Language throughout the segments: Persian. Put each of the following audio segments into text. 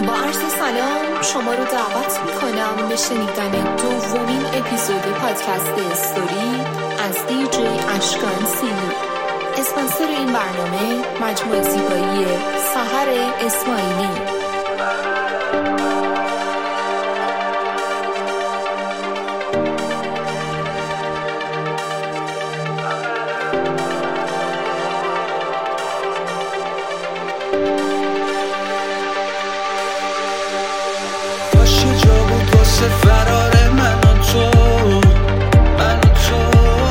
سلام، شما رو دعوت میکنم به شنیدن دومین اپیزود پادکست استوری از دیجی اشکان سیلو. اسپانسر این برنامه مجموعه زیبایی سحر اسماعیلی. فرار من و تو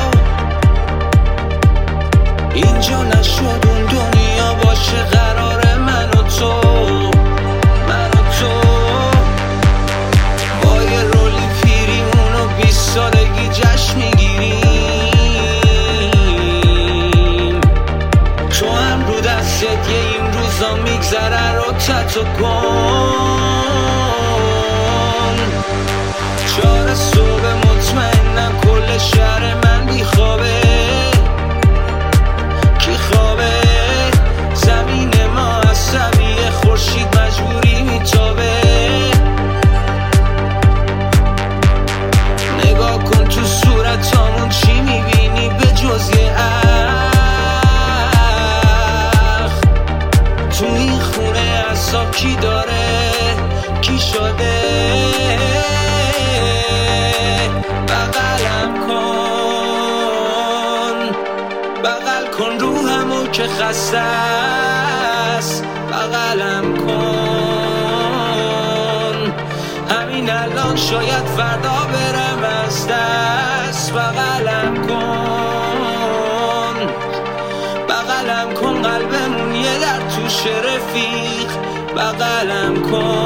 اینجا نشد اون دنیا باشه قرار من و تو با یه رولی پیریمونو 20 سالگی جشن میگیریم. تو هم رو دستت یه این روزا میگذره رو تتو کن. 4 صبح مطمئنم کل شهر من بیخوابه. کی خوابه؟ زمین ما عصبیه، خورشید مجبوری میتابه. نگاه کن تو صورتامون چی میبینی به جز یه اخ؟ تو این خونه عذاب کی داره؟ کی شده؟ بغل کن روحمو که خسته است. بغلم کن همین الان، شاید فردا برم از دست. بغلم کن قلبمون یه در توش رفیق. بغلم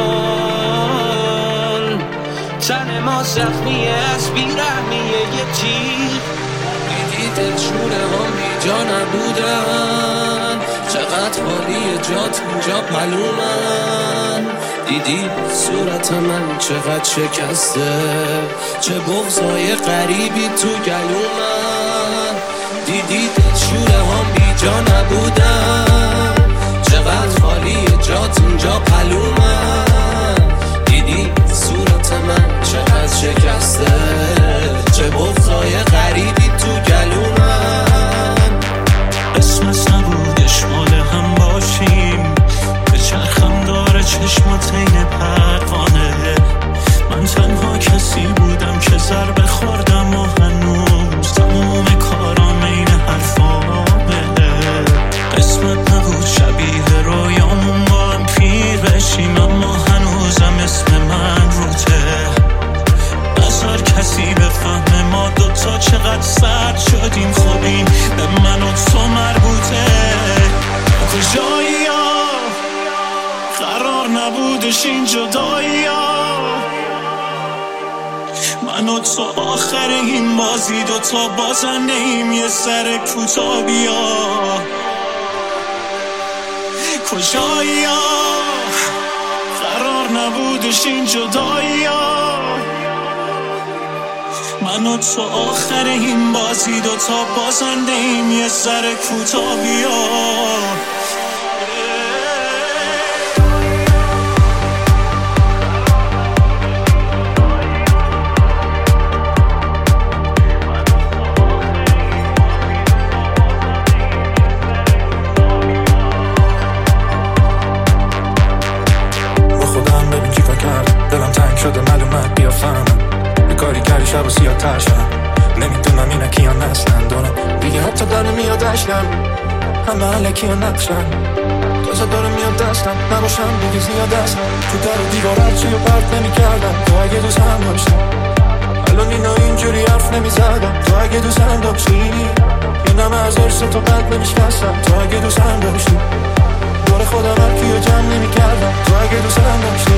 کن تن ما زخمیه از بیرحمیه یه تیغ. دیدی دلشونه هم بیجا نبودن، چقدر حالیه جات اینجا معلومن. دیدی صورت من چقدر شکسته، چه بغضای غریبی تو گلومن. دیدی دلشونه هم بیجا نبودن، چقدر حالیه جات اینجا معلومن. دیدی صورت من چقدر شکسته، چه بغضای غریبی تو گلومن. اسمت نبودش مال هم باشیم، به چرخم داره چشمات این پروانه. من تنها کسی بودم که ضربه خوردم و هنوز تموم کارام این حرفامه. اسمت نبود شبیه رویامون با هم پیر بشیم، اما هنوزم اسم من روته. هر کسی بفهمه ما دوتا چقدر سرد شدیم. خب این به من و تو مربوطه. کجایی ها؟ قرار نبودش این جدایی ها. من و تو آخر این بازی دوتا بازنده ایم، یه سر کوتا بیا. کجایی ها؟ قرار نبودش این جدایی ها. من و تو آخر این بازی دوتا بازنده ایم، یه سر کوتا بیا. با خودم ببین چی کار کرد، دلم تنگ شده معلومه بیافم. کاری کردی شب و سیاه ترشم، نمیدونم اینا کیان نسلن دارم دیگه، حتی داره میاد عشقم. همه علکی ها نقشن تازه داره میاد دستم، نباشم دیگه زیاد دستم. تو در و دیوار هرچی و پرت نمی کردم، تو اگه دوست هم داشتم الان اینا اینجوری حرف نمی زدم. تو اگه دوست هم داشتی اینم از ارس تو قلب نمیشکستم. تو اگه دوست هم داشتی دور خودم هرکی رو جمع نمی کردم. تو اگه دوست هم داشتی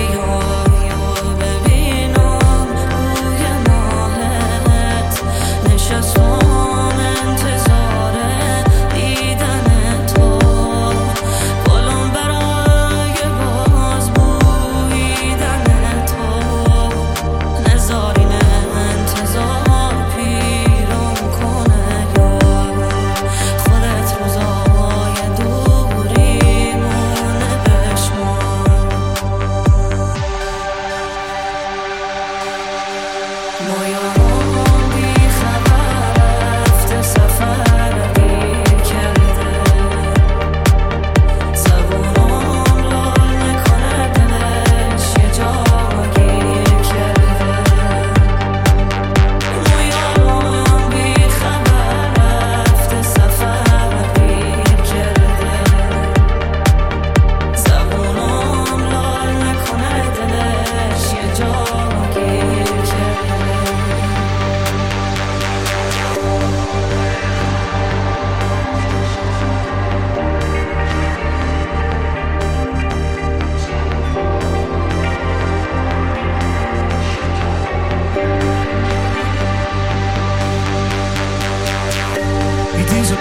نه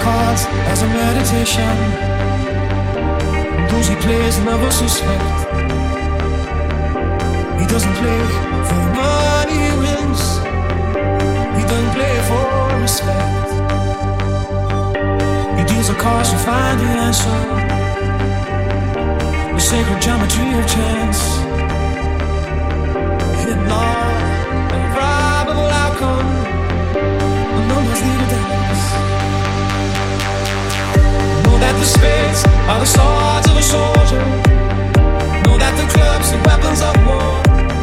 cards as a meditation. Those he plays never suspect. He doesn't play for the money he wins. He doesn't play for respect. He deals the cards to find the answer. The sacred geometry of chance. Hidden law, an improbable outcome. And no one's need to dance. Know that the spades are the swords of a soldier. Know that the clubs are weapons of war.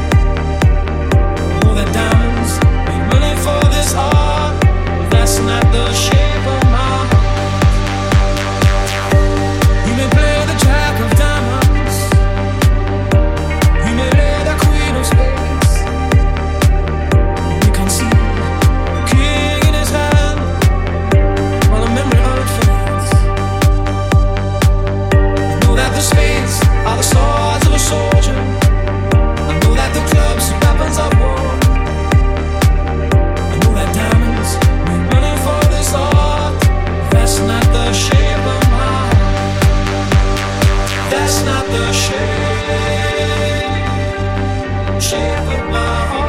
Know that diamonds make money for this art. But that's not the shape of my heart. You may play the jack of diamonds. You may lay the queen of spades. You can see the king in his hand while the memory of it fades. Know that the spades are the swords of a soldier. I know that the clubs are weapons of war. I know that diamonds make money for this art. That's not the shape of my heart. That's not the shape of my heart.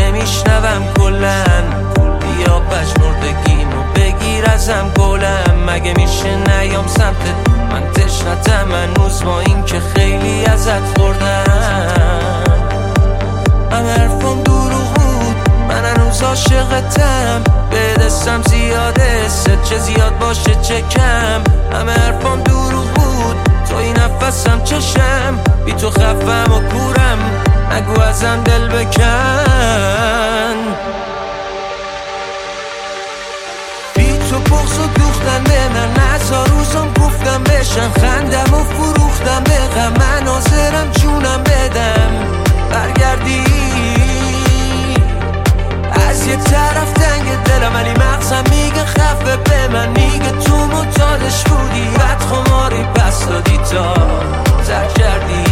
ازم گلم مگه میشه نیام سمتت؟ من تشنتم هنوز با این که خیلی ازت خوردم. من حرفم دروغ بود، من هنوز عاشقتم. به دستم زیاده ست، چه زیاد باشه چه کم. همه حرفم دروغ بود، توی نفسم چشم. بی تو خفم و کورم، نگو ازم دل بکن. بی تو بغض و دوختن به من، نزار روزم گفتم بشم. خندم و فروختم به غم، من حاضرم جونم بدم. برگردی از یک طرف تنگ دلم، ولی مغزم میگه خفه به من. میگه تو معتادش بودی، بد خماری پس دادی تا ترک کردی.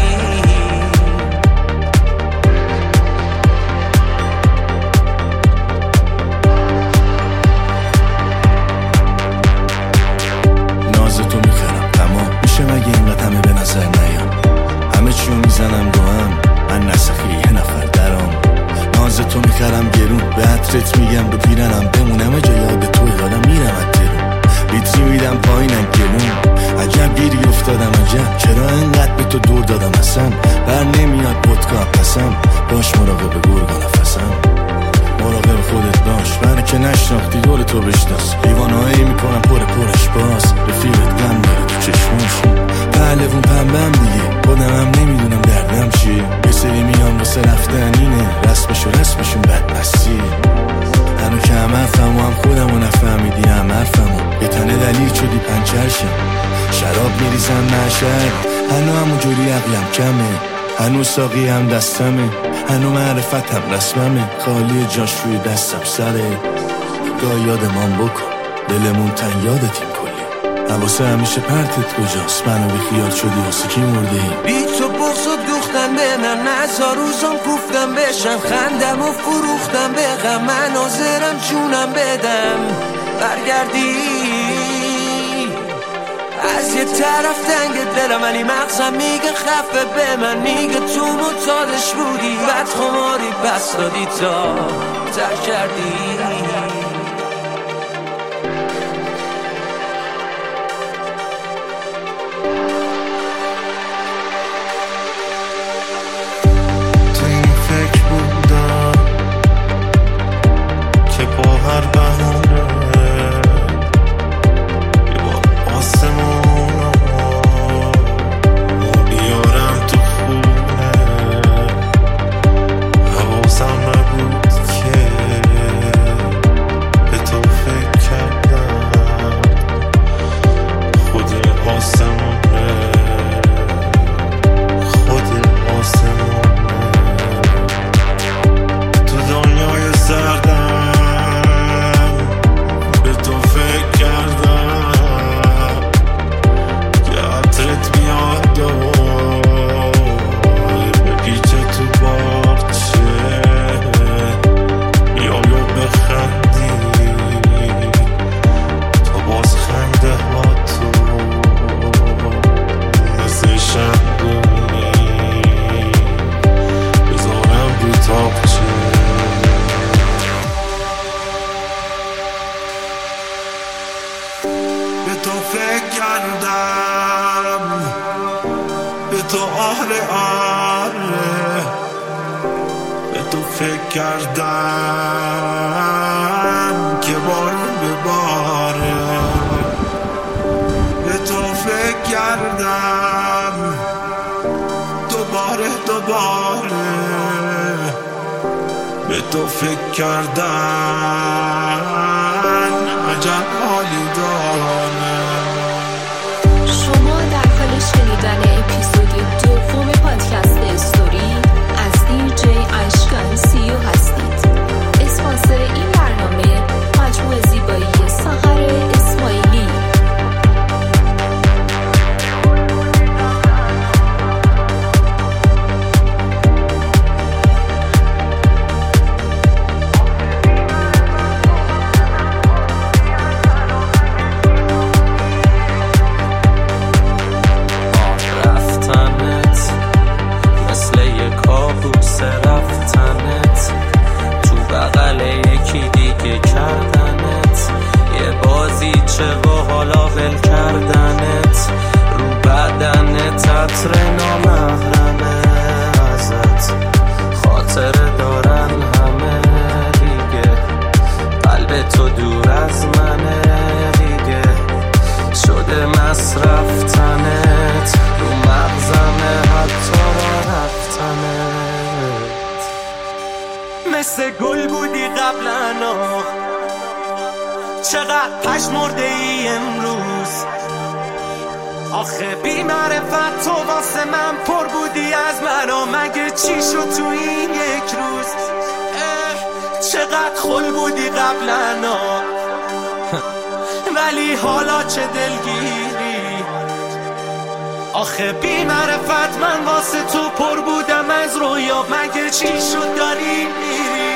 نازتو میخرم تمام میشه مگه اینقدر همه به نظر نیام. همه چیو میزنم رو هم، من نسخی یه نفر درام. نازتو میخرم گرون، به عطرت میگم رو پیرنم بمونم. اجا یاد توی یادم میرم اترون، ویتری میدم پایینم گلون. عجب گیری افتادم عجب، چرا انقدر به تو دور دادم اصلا. بر نمیاد پدکا پسم، باش مراقب گرگا نفسم. مراقب خودت باش، برای که نشناختی دور تو بشناس. دیوانهایی میکنم پرش باز، رفیقت گم داره تو چشماش. پهلوون پنبم دیگه، خودم هم نمیدونم دردم چیه. یه سری میام واسه رفتن اینه، رسمشون بدمستی. هنو که هم حرفم و هم خودمو نفهمیدی هم حرفمو. یه تنه دلیل شدی پنچرشم، شراب میریزم معشر. هنو همون جوری عقلم کمه، هنو ساقی هم دستمه. هنو معرفتم رسممه، خالی جاش روی دستم سره. گاه یادمان بکن، دلمون تن یادتیم کلی. حواسه همیشه پرتت کجاست، منو بی خیال شدی واسه کی مرده ای. بی تو بغض و دوختن به من، نزار روزم گفتم بشم. خندم و فروختم به غم، من حاضرم جونم بدم. برگردی از یه طرف تنگ دلم، ولی مغزم میگه خفه به من. میگه تو معتادش بودی، بد خماری پس دادی تا ترک کردی. تو این فکر بودم که با هر بهونه یه بار آسمون بیارم تو خونه. حواسم نبود که به تو فکر کردم. خود آسمونه، خود آسمونه. تو دنیای سردم به تو فکر کردم که عطرت بیاد و بپیچه تو باغچه. بیای و بخندی تو باز خنده ها تو مثل شنگونی بذارم رو تاقچه. به تو فکر کردم، به تو آره آره. به تو فکر کردم که بارون به باره. به تو فکر کردم دوباره. به تو فکر کردم عجب حالی داره. شما در حال شنیدن اپیزود دوم پادکست استوری از دی‌جی اشکان سیو هستید. اسپانسر این برنامه مجموعه زیبایی سحر اسماعیلی. مازیچه و حالا ول کردنت رو بدنت عطر نامحرمه ازت خاطره دارن همه دیگه قلب تو دور از منه دیگه شده مصرف تنت رو مغزمه حتی را رفتنت مثل گل بودی قبلا چقدر پشمرده ای امروز آخه بی معرفت تو واسه من پر بودی از منو مگه چی شد تو این یک روز چقدر خل بودی قبلا ولی حالا چه دلگیری آخه بی معرفت من واسه تو پر بودم از رویا مگه چی شد داری میری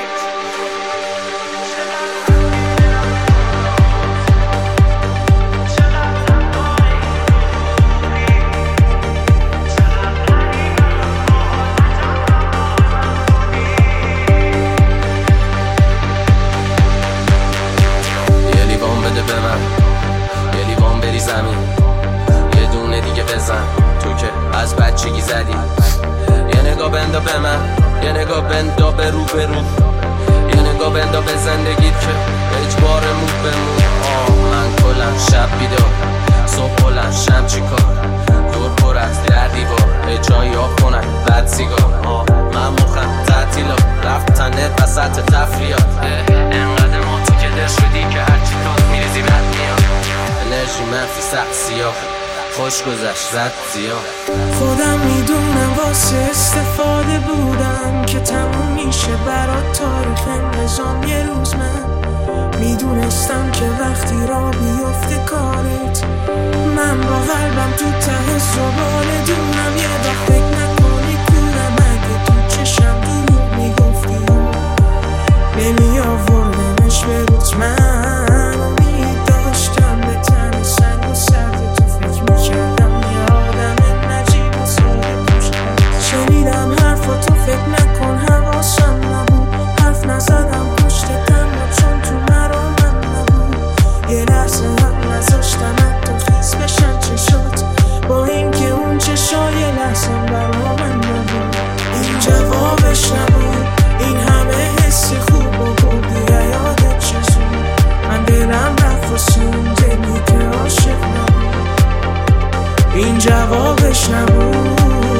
یه لیوان بری زمین یه دونه دیگه بزن تو که از بچگی زدی یه نگاه بندا به من یه نگاه بندا به رو به رو یه نگاه بندا به زندگیت که اجبار مو به مو من کلن شب بیدار صبح بلند شم چی کار دور پر از در دیوار جایی آب کنن بد سیگار من مخم تعطیلات رفتنت وسط تفریات انقدر ما تو که در شدی که هرچی تاد میریزی بد میاد انرژی منفی سخت سیاه خوش گذشت زد زیاد خودم میدونم واسه استفاده بودم که تموم میشه برات تاریخ نظام یه روز من میدونستم که وقتی را بیفته کارت من با قلبم تو ته زباله دونم یه وقت فکر نکنی کورم اگه تو چشم دروغ میگفتی نمی آوردمش به روز من امید داشتم به تن سنگ و سرد تو فکر میکردم یه آدم نجیب و ساده پوشم شنیدم حرفا تو فکر نکن حواسم نبود حرف نزدم پشتتم چون تو مرامم نبود یه لحظه هم نذاشتم حتی خیز بشن چشات با اینکه اون چشای لحظه برامن نبود این جوابش نبود این همه حسی خوب و بودی یادت چزون من دلم رفت و سون دلی که عاشق نبود این جوابش نبود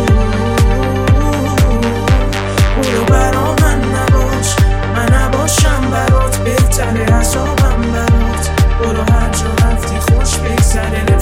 برو برا من نباش من نباشم برات بهتره عذابم برات برو هر جا رفتی خوش بگذره